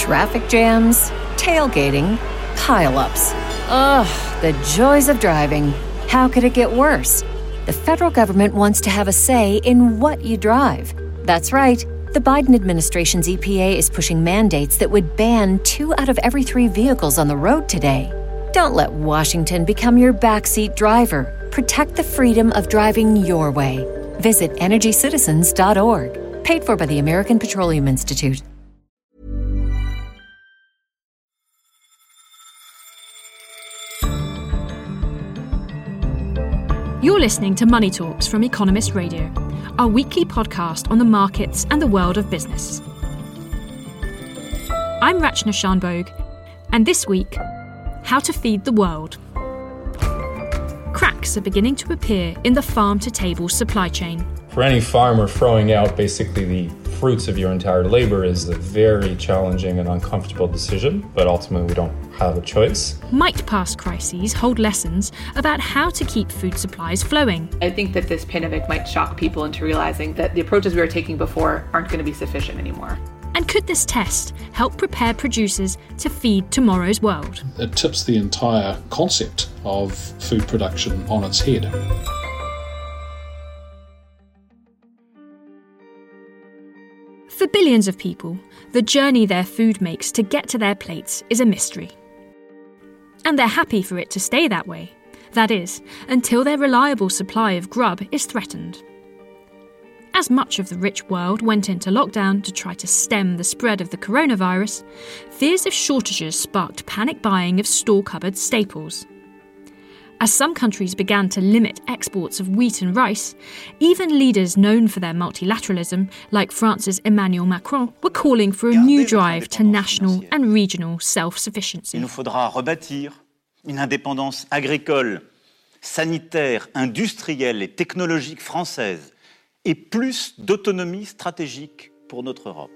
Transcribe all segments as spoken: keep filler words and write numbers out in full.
Traffic jams, tailgating, pile-ups. Ugh, the joys of driving. How could it get worse? The federal government wants to have a say in what you drive. That's right. The Biden administration's E P A is pushing mandates that would ban two out of every three vehicles on the road today. Don't let Washington become your backseat driver. Protect the freedom of driving your way. Visit energy citizens dot org. Paid for by the American Petroleum Institute. You're listening to Money Talks from Economist Radio, our weekly podcast on the markets and the world of business. I'm Rachna Shanbhogue, and this week, how to feed the world. Cracks are beginning to appear in the farm-to-table supply chain. For any farmer, throwing out basically the fruits of your entire labor is a very challenging and uncomfortable decision, but ultimately we don't have a choice. Might past crises hold lessons about how to keep food supplies flowing? I think that this pandemic might shock people into realizing that the approaches we were taking before aren't going to be sufficient anymore. And could this test help prepare producers to feed tomorrow's world? It tips the entire concept of food production on its head. For billions of people, the journey their food makes to get to their plates is a mystery. And they're happy for it to stay that way. That is, until their reliable supply of grub is threatened. As much of the rich world went into lockdown to try to stem the spread of the coronavirus, fears of shortages sparked panic buying of store cupboard staples. As some countries began to limit exports of wheat and rice, even leaders known for their multilateralism, like France's Emmanuel Macron, were calling for a new drive to national and regional self-sufficiency. Il nous faudra rebâtir une indépendance agricole, sanitaire, industrielle et technologique française, et plus d'autonomie stratégique pour notre Europe.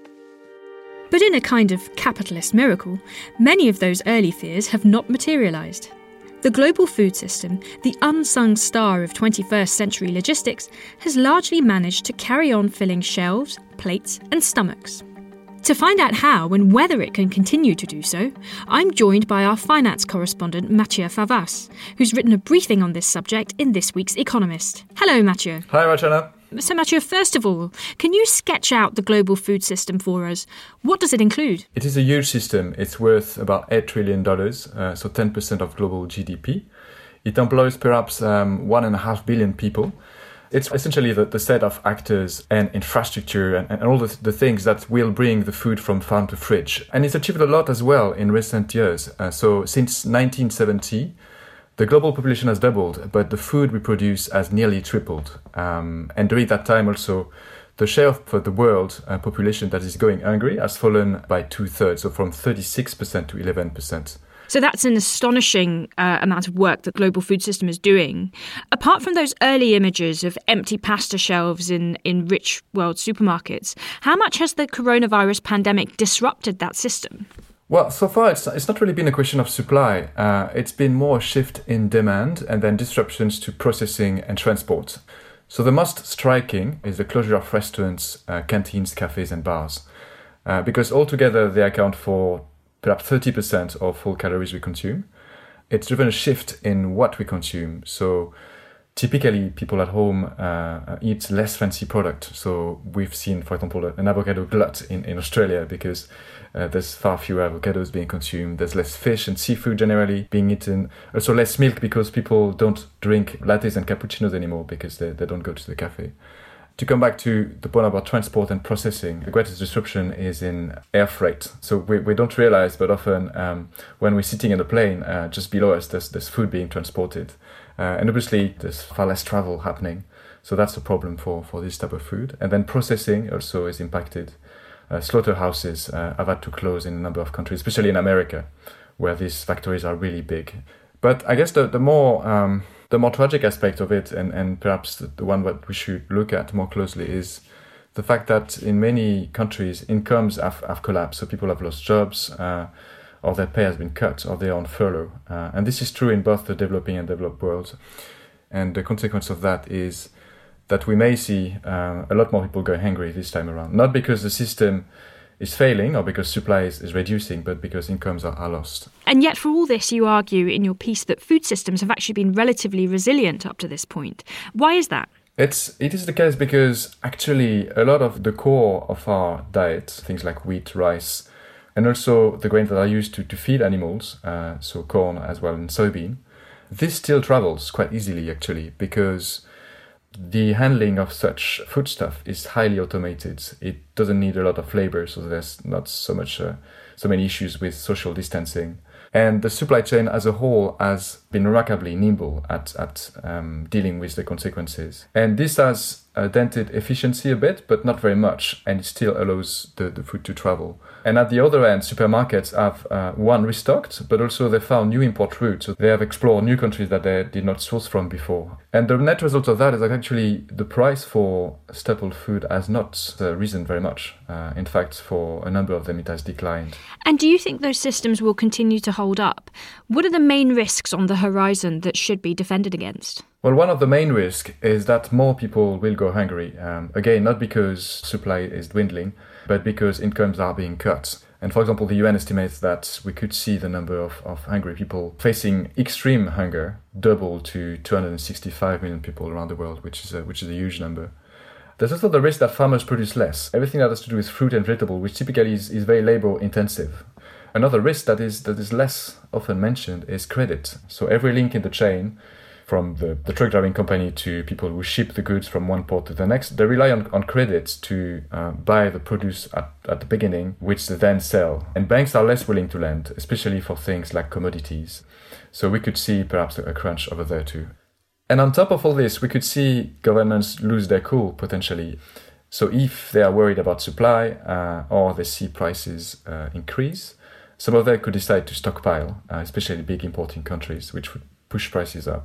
But in a kind of capitalist miracle, many of those early fears have not materialised. The global food system, the unsung star of twenty-first century logistics, has largely managed to carry on filling shelves, plates and stomachs. To find out how and whether it can continue to do so, I'm joined by our finance correspondent Mathieu Favas, who's written a briefing on this subject in this week's Economist. Hello, Mathieu. Hi, Rachana. So, Mathieu, first of all, can you sketch out the global food system for us? What does it include? It is a huge system. It's worth about eight trillion dollars, uh, so ten percent of global G D P. It employs perhaps um, one and a half billion people. It's essentially the, the set of actors and infrastructure and, and all the, the things that will bring the food from farm to fridge. And it's achieved a lot as well in recent years. Uh, so since nineteen seventy, the global population has doubled, but the food we produce has nearly tripled. Um, and during that time also, the share of for the world uh, population that is going hungry has fallen by two-thirds, so from thirty-six percent to eleven percent. So that's an astonishing uh, amount of work that global food system is doing. Apart from those early images of empty pasta shelves in, in rich world supermarkets, how much has the coronavirus pandemic disrupted that system? Well, so far it's it's not really been a question of supply. Uh, it's been more a shift in demand and then disruptions to processing and transport. So the most striking is the closure of restaurants, uh, canteens, cafes and bars. Uh, because altogether they account for perhaps thirty percent of all calories we consume. It's driven a shift in what we consume. So typically people at home uh, eat less fancy product. So we've seen, for example, an avocado glut in, in Australia because uh, there's far fewer avocados being consumed. There's less fish and seafood generally being eaten. Also less milk because people don't drink lattes and cappuccinos anymore because they, they don't go to the cafe. To come back to the point about transport and processing, the greatest disruption is in air freight. So we, we don't realize, but often um, when we're sitting in a plane, uh, just below us, there's, there's food being transported. Uh, and obviously, there's far less travel happening. So that's a problem for, for this type of food. And then processing also is impacted. Uh, slaughterhouses uh, have had to close in a number of countries, especially in America, where these factories are really big. But I guess the, the more... Um, The more tragic aspect of it, and, and perhaps the, the one that we should look at more closely, is the fact that in many countries, incomes have, have collapsed. So people have lost jobs, uh, or their pay has been cut, or they're on furlough. Uh, and this is true in both the developing and developed worlds. And the consequence of that is that we may see uh, a lot more people go hungry this time around. Not because the system is failing or because supply is, is reducing, but because incomes are, are lost. And yet for all this, you argue in your piece that food systems have actually been relatively resilient up to this point. Why is that? It's, it is the case because actually a lot of the core of our diet, things like wheat, rice, and also the grains that are used to, to feed animals, uh, so corn as well and soybean, this still travels quite easily actually because the handling of such foodstuff is highly automated. It doesn't need a lot of labor, so there's not so much, uh, so many issues with social distancing. And the supply chain as a whole has been remarkably nimble at, at um, dealing with the consequences. And this has uh, dented efficiency a bit, but not very much, and it still allows the, the food to travel. And at the other end, supermarkets have, uh, one, restocked, but also they found new import routes. So they have explored new countries that they did not source from before. And the net result of that is that actually the price for staple food has not uh, risen very much. Uh, in fact, for a number of them, it has declined. And do you think those systems will continue to hold up? What are the main risks on the horizon that should be defended against? Well, one of the main risks is that more people will go hungry. Um, again, not because supply is dwindling, but because incomes are being cut. And for example, the U N estimates that we could see the number of, of hungry people facing extreme hunger double to two hundred sixty-five million people around the world, which is a, which is a huge number. There's also the risk that farmers produce less. Everything that has to do with fruit and vegetable, which typically is, is very labor intensive. Another risk that is that is less often mentioned is credit. So every link in the chain, from the, the truck driving company to people who ship the goods from one port to the next, they rely on, on credits to uh, buy the produce at, at the beginning, which they then sell. And banks are less willing to lend, especially for things like commodities. So we could see perhaps a crunch over there too. And on top of all this, we could see governments lose their cool potentially. So if they are worried about supply uh, or they see prices uh, increase, some of them could decide to stockpile, uh, especially big importing countries, which would push prices up.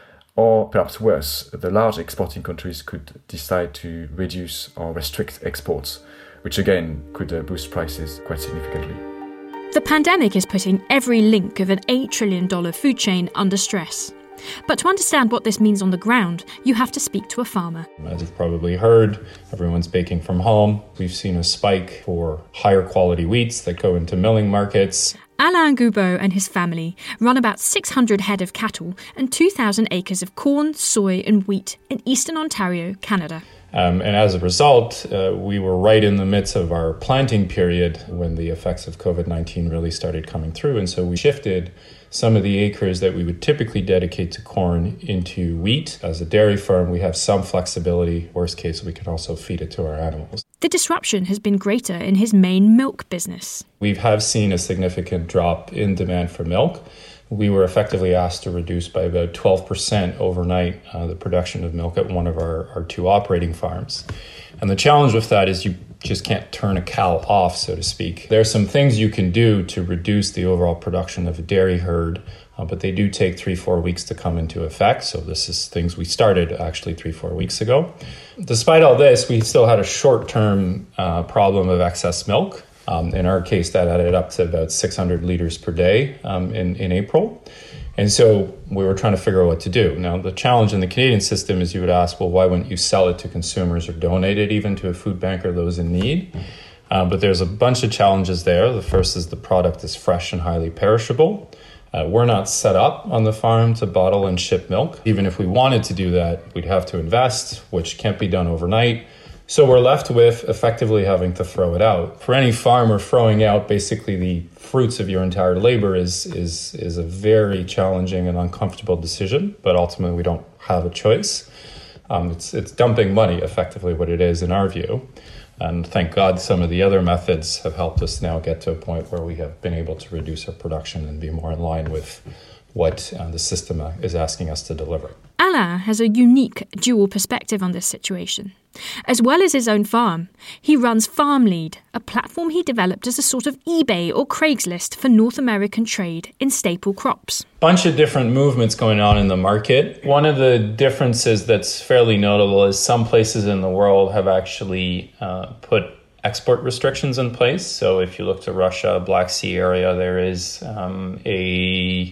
Or perhaps worse, the large exporting countries could decide to reduce or restrict exports, which again could uh, boost prices quite significantly. The pandemic is putting every link of an eight trillion dollars food chain under stress. But to understand what this means on the ground, you have to speak to a farmer. As you've probably heard, everyone's baking from home. We've seen a spike for higher quality wheats that go into milling markets. Alain Goubeau and his family run about six hundred head of cattle and two thousand acres of corn, soy and wheat in eastern Ontario, Canada. Um, and as a result, uh, we were right in the midst of our planting period when the effects of covid nineteen really started coming through. And so we shifted some of the acres that we would typically dedicate to corn into wheat. As a dairy farm, we have some flexibility. Worst case, we can also feed it to our animals. The disruption has been greater in his main milk business. We have seen a significant drop in demand for milk. We were effectively asked to reduce by about twelve percent overnight uh, the production of milk at one of our, our two operating farms. And the challenge with that is you just can't turn a cow off, so to speak. There are some things you can do to reduce the overall production of a dairy herd, uh, but they do take three, four weeks to come into effect. So this is things we started actually three, four weeks ago. Despite all this, we still had a short-term uh, problem of excess milk. Um, in our case, that added up to about six hundred liters per day um, in, in April. And so we were trying to figure out what to do. Now, the challenge in the Canadian system is you would ask, well, why wouldn't you sell it to consumers or donate it even to a food bank or those in need? Uh, but there's a bunch of challenges there. The first is the product is fresh and highly perishable. Uh, we're not set up on the farm to bottle and ship milk. Even if we wanted to do that, we'd have to invest, which can't be done overnight. So we're left with effectively having to throw it out. For any farmer, throwing out basically the fruits of your entire labor is is is a very challenging and uncomfortable decision, but ultimately we don't have a choice. Um, it's it's dumping money, effectively what it is in our view. And thank God some of the other methods have helped us now get to a point where we have been able to reduce our production and be more in line with what uh, the system uh, is asking us to deliver. Alain has a unique dual perspective on this situation. As well as his own farm, he runs FarmLead, a platform he developed as a sort of eBay or Craigslist for North American trade in staple crops. Bunch of different movements going on in the market. One of the differences that's fairly notable is some places in the world have actually uh, put export restrictions in place. So if you look to Russia, Black Sea area, there is um, a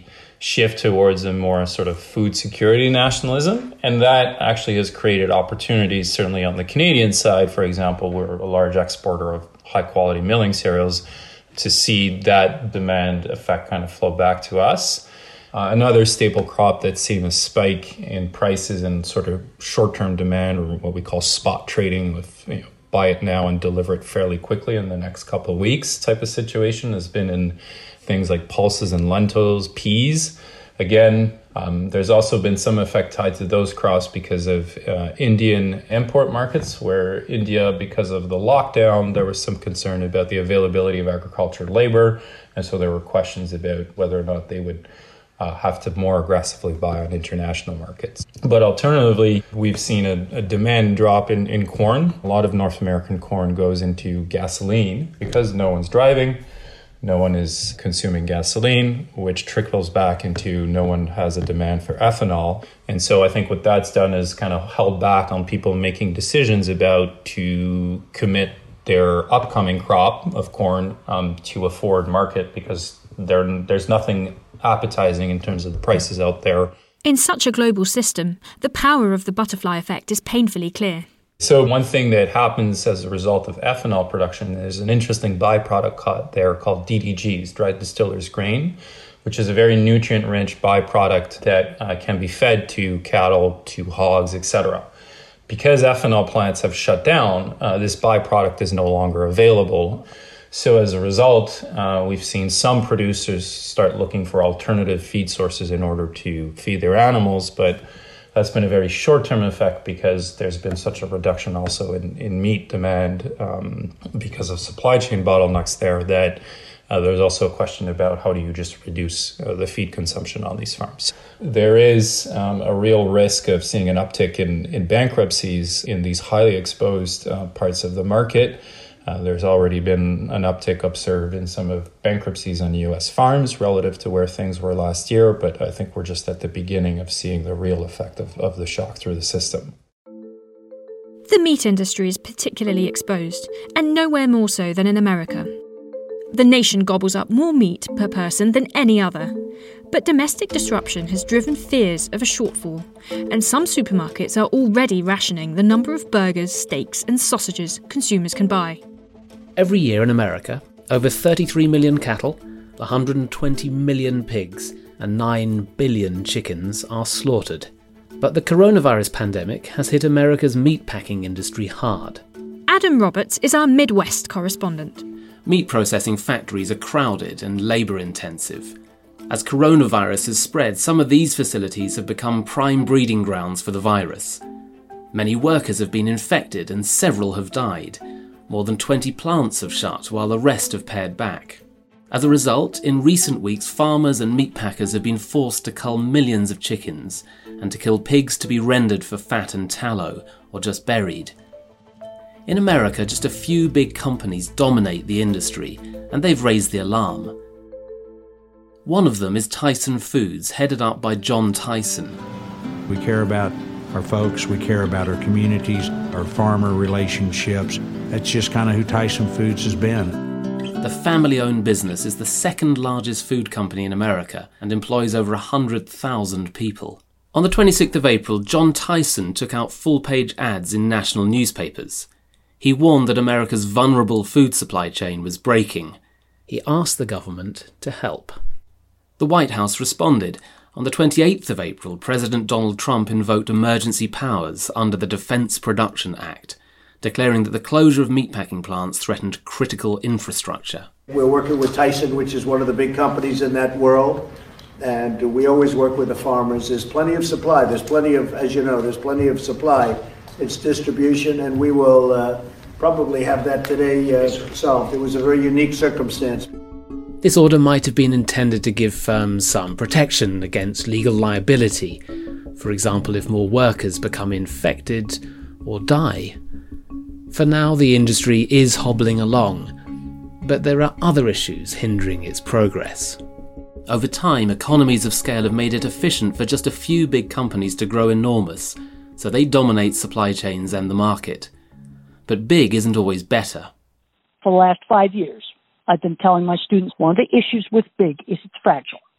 shift towards a more sort of food security nationalism. And that actually has created opportunities, certainly on the Canadian side, for example, we're a large exporter of high quality milling cereals, to see that demand effect kind of flow back to us. Uh, another staple crop that's seen a spike in prices and sort of short-term demand, or what we call spot trading with, you know, buy it now and deliver it fairly quickly in the next couple of weeks type of situation, has been in things like pulses and lentils, peas. Again, um, there's also been some effect tied to those crops because of uh, Indian import markets, where India, because of the lockdown, there was some concern about the availability of agricultural labor. And so there were questions about whether or not they would uh, have to more aggressively buy on international markets. But alternatively, we've seen a, a demand drop in, in corn. A lot of North American corn goes into gasoline because no one's driving. No one is consuming gasoline, which trickles back into no one has a demand for ethanol. And so I think what that's done is kind of held back on people making decisions about to commit their upcoming crop of corn um, to a forward market, because there, there's nothing appetizing in terms of the prices out there. In such a global system, the power of the butterfly effect is painfully clear. So one thing that happens as a result of ethanol production is an interesting byproduct caught there called D D Gs, dried distillers grain, which is a very nutrient-rich byproduct that uh, can be fed to cattle, to hogs, et cetera. Because ethanol plants have shut down, uh, this byproduct is no longer available. So as a result, uh, we've seen some producers start looking for alternative feed sources in order to feed their animals, but that's been a very short-term effect because there's been such a reduction also in, in meat demand um, because of supply chain bottlenecks there, that uh, there's also a question about how do you just reduce uh, the feed consumption on these farms. There is um, a real risk of seeing an uptick in, in bankruptcies in these highly exposed uh, parts of the market. Uh, there's already been an uptick observed in some of bankruptcies on U S farms relative to where things were last year, but I think we're just at the beginning of seeing the real effect of, of the shock through the system. The meat industry is particularly exposed, and nowhere more so than in America. The nation gobbles up more meat per person than any other, but domestic disruption has driven fears of a shortfall, and some supermarkets are already rationing the number of burgers, steaks and sausages consumers can buy. Every year in America, over thirty-three million cattle, one hundred twenty million pigs and nine billion chickens are slaughtered. But the coronavirus pandemic has hit America's meatpacking industry hard. Adam Roberts is our Midwest correspondent. Meat processing factories are crowded and labour-intensive. As coronavirus has spread, some of these facilities have become prime breeding grounds for the virus. Many workers have been infected and several have died. More than twenty plants have shut while the rest have pared back. As a result, in recent weeks, farmers and meat packers have been forced to cull millions of chickens and to kill pigs to be rendered for fat and tallow or just buried. In America, just a few big companies dominate the industry, and they've raised the alarm. One of them is Tyson Foods, headed up by John Tyson. We care about our folks, we care about our communities, our farmer relationships. That's just kind of who Tyson Foods has been. The family-owned business is the second largest food company in America and employs over one hundred thousand people. On the twenty-sixth of April, John Tyson took out full-page ads in national newspapers. He warned that America's vulnerable food supply chain was breaking. He asked the government to help. The White House responded. On the twenty-eighth of April, President Donald Trump invoked emergency powers under the Defense Production Act, declaring that the closure of meatpacking plants threatened critical infrastructure. We're working with Tyson, which is one of the big companies in that world, and we always work with the farmers. There's plenty of supply. There's plenty of, as you know, there's plenty of supply. It's distribution, and we will uh, probably have that today uh, solved. It was a very unique circumstance. This order might have been intended to give firms some protection against legal liability, for example if more workers become infected or die. For now, the industry is hobbling along, but there are other issues hindering its progress. Over time, economies of scale have made it efficient for just a few big companies to grow enormous, so they dominate supply chains and the market. But big isn't always better. For the last five years, I've been telling my students one of the issues with big is it's fragile.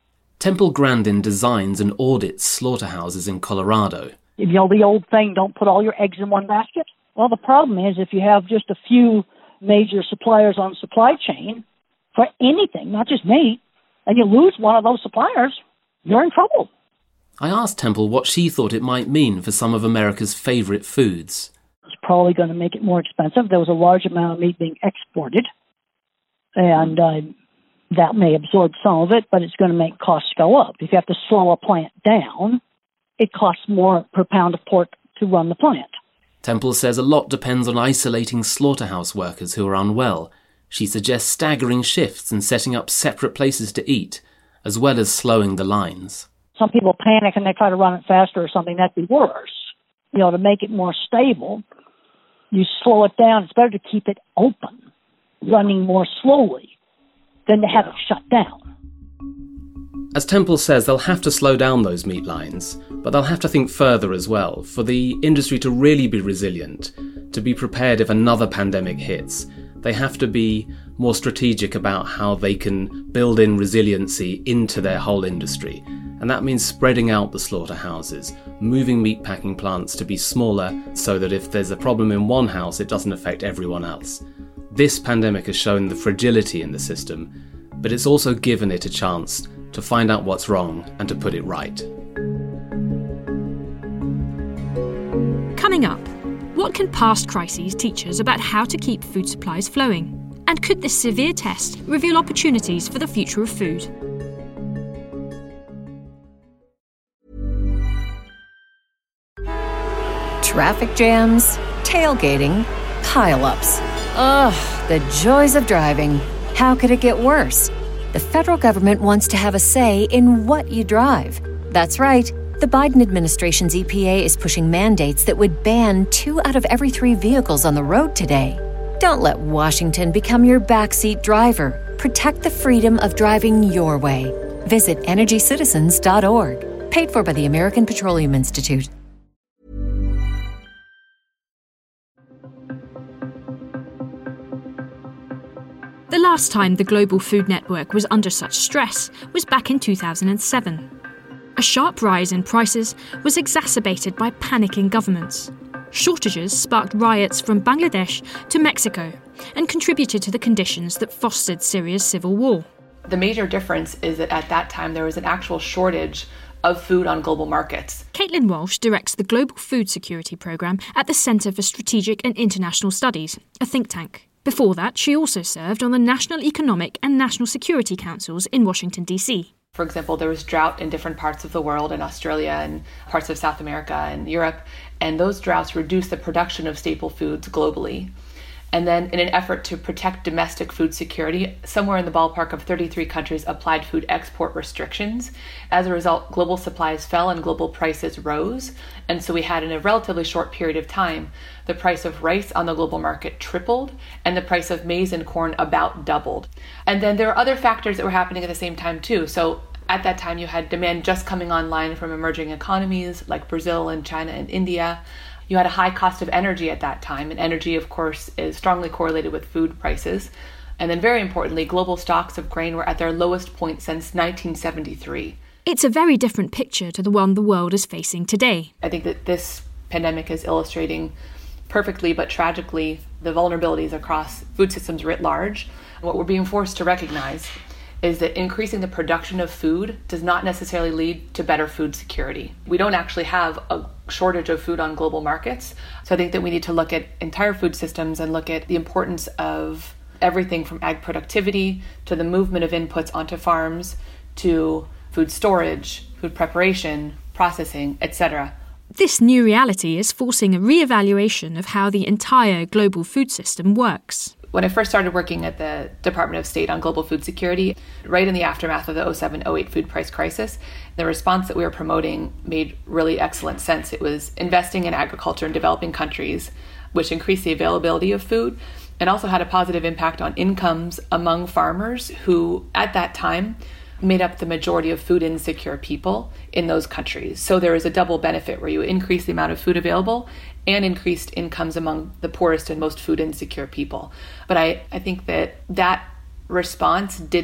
Temple Grandin designs and audits slaughterhouses in Colorado. You know, the old thing, don't put all your eggs in one basket. Well, the problem is if you have just a few major suppliers on the supply chain for anything, not just meat, and you lose one of those suppliers, you're in trouble. I asked Temple what she thought it might mean for some of America's favourite foods. It's probably going to make it more expensive. There was a large amount of meat being exported, and uh, that may absorb some of it, but it's going to make costs go up. If you have to slow a plant down, it costs more per pound of pork to run the plant. Temple says a lot depends on isolating slaughterhouse workers who are unwell. She suggests staggering shifts and setting up separate places to eat, as well as slowing the lines. Some people panic and they try to run it faster or something. That'd be worse. You know, to make it more stable, you slow it down. It's better to keep it open, running more slowly, than to have it shut down. As Temple says, they'll have to slow down those meat lines, but they'll have to think further as well. For the industry to really be resilient, to be prepared if another pandemic hits, they have to be more strategic about how they can build in resiliency into their whole industry. And that means spreading out the slaughterhouses, moving meatpacking plants to be smaller so that if there's a problem in one house, it doesn't affect everyone else. This pandemic has shown the fragility in the system, but it's also given it a chance to find out what's wrong and to put it right. Coming up, what can past crises teach us about how to keep food supplies flowing? And could this severe test reveal opportunities for the future of food? Traffic jams, tailgating, pile-ups. Ugh, the joys of driving. How could it get worse? The federal government wants to have a say in what you drive. That's right. The Biden administration's E P A is pushing mandates that would ban two out of every three vehicles on the road today. Don't let Washington become your backseat driver. Protect the freedom of driving your way. Visit energy citizens dot org. Paid for by the American Petroleum Institute. The last time the global food network was under such stress was back in two thousand seven. A sharp rise in prices was exacerbated by panicking governments. Shortages sparked riots from Bangladesh to Mexico and contributed to the conditions that fostered Syria's civil war. The major difference is that at that time there was an actual shortage of food on global markets. Caitlin Walsh directs the Global Food Security Programme at the Centre for Strategic and International Studies, a think tank. Before that, she also served on the National Economic and National Security Councils in Washington, D C. For example, there was drought in different parts of the world, in Australia and parts of South America and Europe, and those droughts reduced the production of staple foods globally. And then in an effort to protect domestic food security, somewhere in the ballpark of thirty-three countries applied food export restrictions. As a result, global supplies fell and global prices rose. And so we had, in a relatively short period of time, the price of rice on the global market tripled and the price of maize and corn about doubled. And then there are other factors that were happening at the same time too. So at that time, you had demand just coming online from emerging economies like Brazil and China and India. You had a high cost of energy at that time, and energy, of course, is strongly correlated with food prices. And then very importantly, global stocks of grain were at their lowest point since nineteen seventy-three. It's a very different picture to the one the world is facing today. I think that this pandemic is illustrating perfectly but tragically the vulnerabilities across food systems writ large. And what we're being forced to recognize is that increasing the production of food does not necessarily lead to better food security. We don't actually have a shortage of food on global markets. So I think that we need to look at entire food systems and look at the importance of everything from ag productivity to the movement of inputs onto farms to food storage, food preparation, processing, et cetera. This new reality is forcing a re-evaluation of how the entire global food system works. When I first started working at the Department of State on global food security, right in the aftermath of the oh seven oh eight food price crisis, the response that we were promoting made really excellent sense. It was investing in agriculture in developing countries, which increased the availability of food and also had a positive impact on incomes among farmers who, at that time, made up the majority of food insecure people in those countries. So there is a double benefit where you increase the amount of food available and increased incomes among the poorest and most food insecure people. But I, I think that that response didn't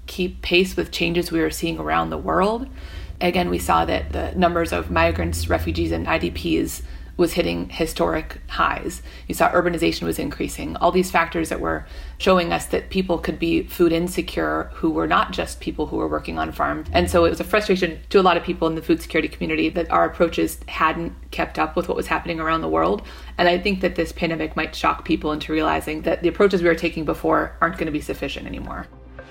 keep pace with changes we were seeing around the world. Again, we saw that the numbers of migrants, refugees, and I D Ps was hitting historic highs. You saw urbanization was increasing. All these factors that were showing us that people could be food insecure who were not just people who were working on farms. And so it was a frustration to a lot of people in the food security community that our approaches hadn't kept up with what was happening around the world. And I think that this pandemic might shock people into realizing that the approaches we were taking before aren't going to be sufficient anymore.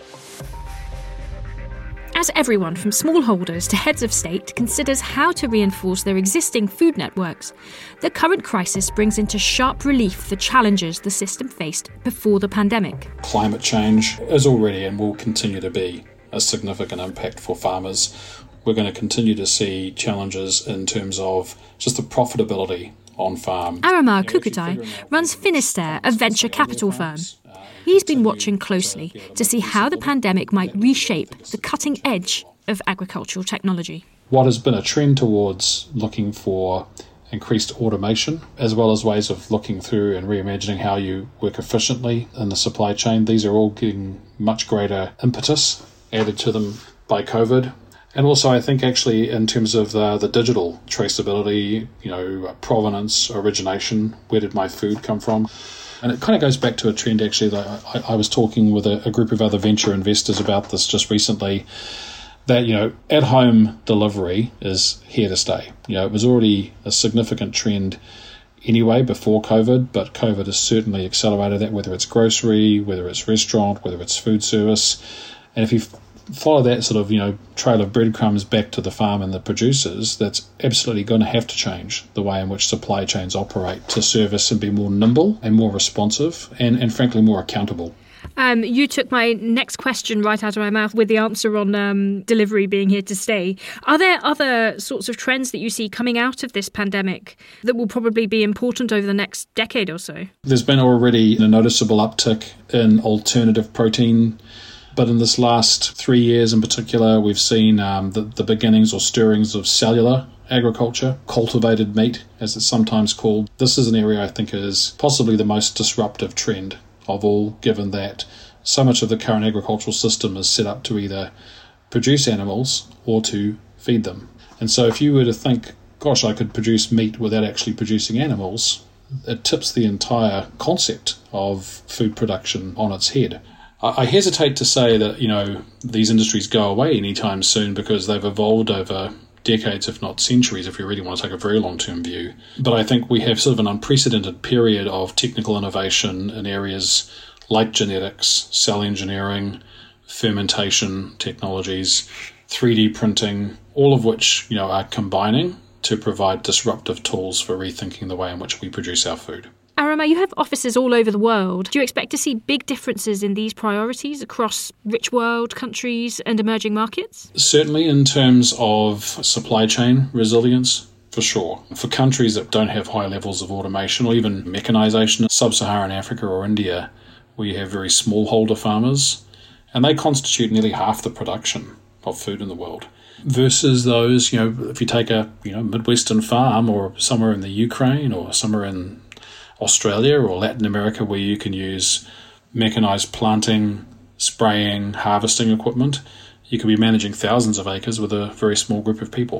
As everyone from smallholders to heads of state considers how to reinforce their existing food networks, the current crisis brings into sharp relief the challenges the system faced before the pandemic. Climate change is already and will continue to be a significant impact for farmers. We're going to continue to see challenges in terms of just the profitability on farm. Aramar Kukutai runs Finisterre, a venture capital firm. He's been watching closely to see how the pandemic might reshape the cutting edge of agricultural technology. What has been a trend towards looking for increased automation, as well as ways of looking through and reimagining how you work efficiently in the supply chain, these are all getting much greater impetus added to them by COVID. And also, I think actually in terms of the, the digital traceability, you know, provenance, origination, where did my food come from? And it kind of goes back to a trend actually that I, I was talking with a, a group of other venture investors about this just recently, that, you know, at-home delivery is here to stay. You know, it was already a significant trend anyway before COVID, but COVID has certainly accelerated that, whether it's grocery, whether it's restaurant, whether it's food service. And if you follow that sort of, you know, trail of breadcrumbs back to the farm and the producers, that's absolutely going to have to change the way in which supply chains operate to service and be more nimble and more responsive and, and frankly, more accountable. Um, you took my next question right out of my mouth with the answer on um, delivery being here to stay. Are there other sorts of trends that you see coming out of this pandemic that will probably be important over the next decade or so? There's been already a noticeable uptick in alternative protein, but in this last three years in particular, we've seen um, the, the beginnings or stirrings of cellular agriculture, cultivated meat, as it's sometimes called. This is an area I think is possibly the most disruptive trend of all, given that so much of the current agricultural system is set up to either produce animals or to feed them. And so if you were to think, gosh, I could produce meat without actually producing animals, it tips the entire concept of food production on its head. I hesitate to say that, you know, these industries go away anytime soon because they've evolved over decades, if not centuries, if you really want to take a very long-term view. But I think we have sort of an unprecedented period of technical innovation in areas like genetics, cell engineering, fermentation technologies, three D printing, all of which, you know, are combining to provide disruptive tools for rethinking the way in which we produce our food. Aramar, you have offices all over the world. Do you expect to see big differences in these priorities across rich world countries and emerging markets? Certainly in terms of supply chain resilience, for sure. For countries that don't have high levels of automation or even mechanisation, sub-Saharan Africa or India, we have very smallholder farmers, and they constitute nearly half the production of food in the world. Versus those, you know, if you take a you know Midwestern farm or somewhere in the Ukraine or somewhere in Australia or Latin America where you can use mechanized planting, spraying, harvesting equipment, you could be managing thousands of acres with a very small group of people.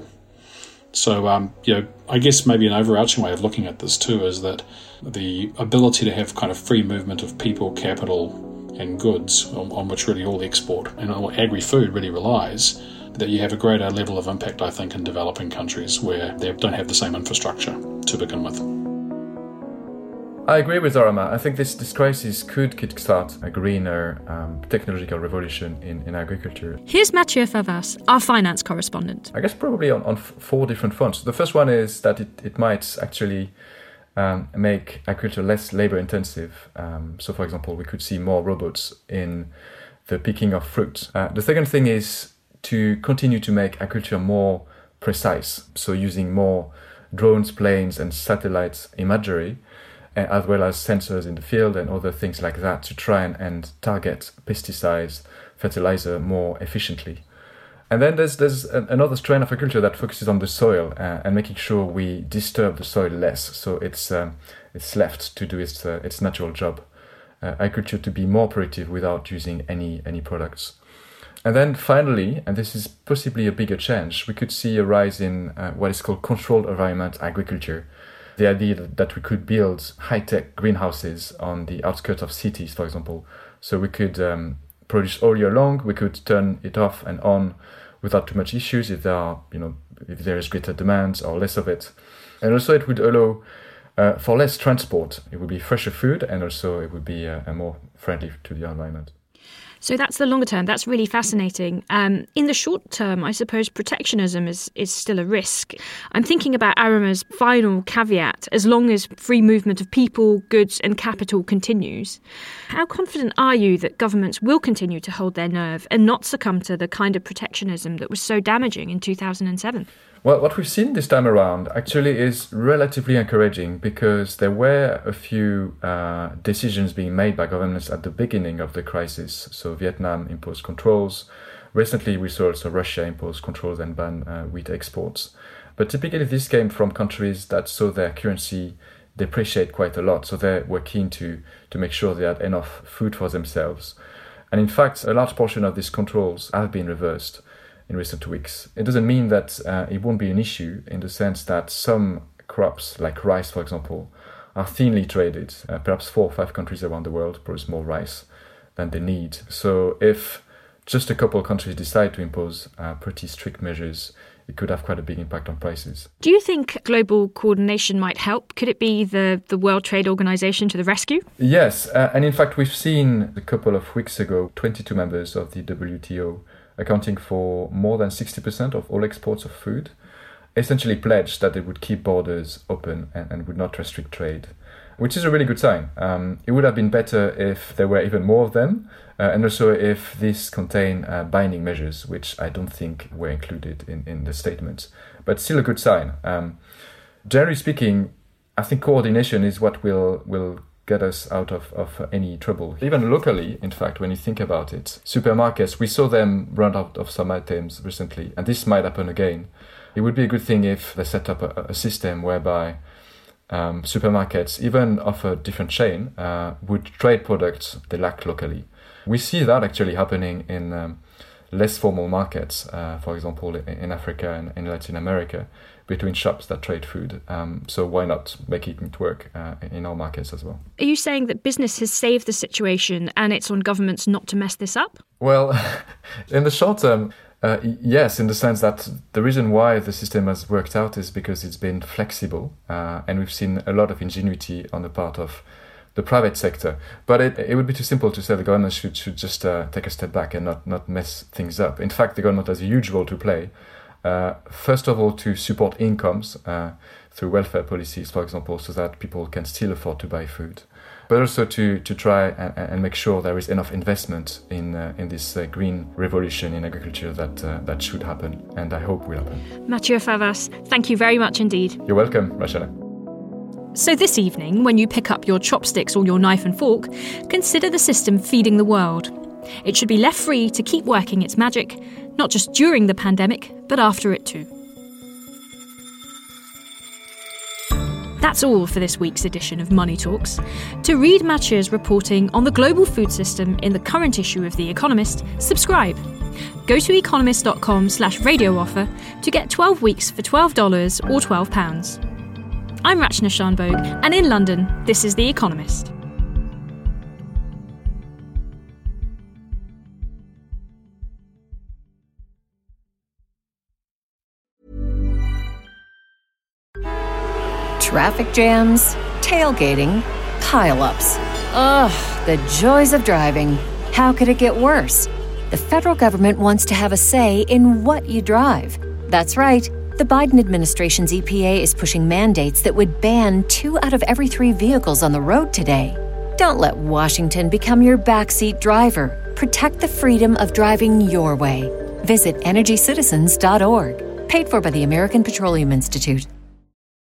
So, um, you know, I guess maybe an overarching way of looking at this too is that the ability to have kind of free movement of people, capital and goods on, on which really all export and all agri-food really relies, that you have a greater level of impact, I think, in developing countries where they don't have the same infrastructure to begin with. I agree with Aramar. I think this, this crisis could kickstart a greener um, technological revolution in, in agriculture. Here's Mathieu Favas, our finance correspondent. I guess probably on, on f- four different fronts. The first one is that it, it might actually um, make agriculture less labor intensive. Um, so, for example, we could see more robots in the picking of fruit. Uh, the second thing is to continue to make agriculture more precise. So using more drones, planes and satellite imagery, as well as sensors in the field and other things like that to try and, and target pesticides, fertilizer more efficiently. And then there's there's an, another strand of agriculture that focuses on the soil uh, and making sure we disturb the soil less, so it's um, it's left to do its uh, its natural job. Uh, agriculture to be more productive without using any any products. And then finally, and this is possibly a bigger change, we could see a rise in uh, what is called controlled environment agriculture. The idea that we could build high-tech greenhouses on the outskirts of cities, for example. So we could um, produce all year long, we could turn it off and on without too much issues if there are, you know, if there is greater demand or less of it. And also it would allow uh, for less transport. It would be fresher food, and also it would be uh, more friendly to the environment. So that's the longer term. That's really fascinating. Um, in the short term, I suppose protectionism is, is still a risk. I'm thinking about Arama's final caveat, as long as free movement of people, goods and capital continues. How confident are you that governments will continue to hold their nerve and not succumb to the kind of protectionism that was so damaging in two thousand seven? Well, what we've seen this time around actually is relatively encouraging, because there were a few uh, decisions being made by governments at the beginning of the crisis. So Vietnam imposed controls. Recently, we saw also Russia impose controls and ban uh, wheat exports. But typically, this came from countries that saw their currency depreciate quite a lot. So they were keen to, to make sure they had enough food for themselves. And in fact, a large portion of these controls have been reversed in recent weeks. It doesn't mean that uh, it won't be an issue, in the sense that some crops, like rice, for example, are thinly traded. Uh, perhaps four or five countries around the world produce more rice than they need. So if just a couple of countries decide to impose uh, pretty strict measures, it could have quite a big impact on prices. Do you think global coordination might help? Could it be the, the World Trade Organization to the rescue? Yes, uh, and in fact we've seen a couple of weeks ago twenty-two members of the W T O, accounting for more than sixty percent of all exports of food, essentially pledged that they would keep borders open and, and would not restrict trade, which is a really good sign. Um, it would have been better if there were even more of them, uh, and also if these contain uh, binding measures, which I don't think were included in, in the statement. But still a good sign. Um, generally speaking, I think coordination is what will will get us out of, of any trouble. Even locally, in fact, when you think about it, supermarkets, we saw them run out of some items recently, and this might happen again. It would be a good thing if they set up a, a system whereby um, supermarkets, even of a different chain, uh, would trade products they lack locally. We see that actually happening in um, less formal markets, uh, for example, in, in Africa and in Latin America, between shops that trade food. Um, so why not make it work uh, in our markets as well? Are you saying that business has saved the situation and it's on governments not to mess this up? Well, in the short term, uh, yes, in the sense that the reason why the system has worked out is because it's been flexible, uh, and we've seen a lot of ingenuity on the part of the private sector. But it, it would be too simple to say the government should, should just uh, take a step back and not, not mess things up. In fact, the government has a huge role to play. Uh, first of all, to support incomes uh, through welfare policies, for example, so that people can still afford to buy food. But also to, to try and, and make sure there is enough investment in uh, in this uh, green revolution in agriculture that uh, that should happen, and I hope will happen. Mathieu Favas, thank you very much indeed. You're welcome, Rachel. So this evening, when you pick up your chopsticks or your knife and fork, consider the system feeding the world. It should be left free to keep working its magic, not just during the pandemic, but after it too. That's all for this week's edition of Money Talks. To read Mathieu's reporting on the global food system in the current issue of The Economist, subscribe. Go to economist.com slash radio offer to get twelve weeks for twelve dollars or twelve pounds. I'm Rachna Shanbhogue, and in London, this is The Economist. Traffic jams, tailgating, pile-ups. Ugh, the joys of driving. How could it get worse? The federal government wants to have a say in what you drive. That's right. The Biden administration's E P A is pushing mandates that would ban two out of every three vehicles on the road today. Don't let Washington become your backseat driver. Protect the freedom of driving your way. Visit energy citizens dot org. Paid for by the American Petroleum Institute.